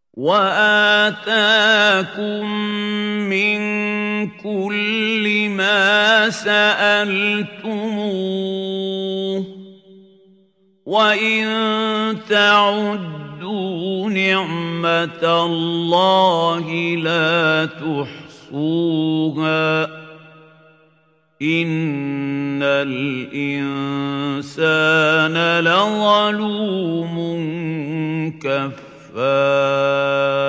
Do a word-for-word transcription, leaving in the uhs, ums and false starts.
وآتاكم من كل ما سألتموه وإن تعدوا نعمة الله لا تحصوها إن الإنسان لظلوم كفار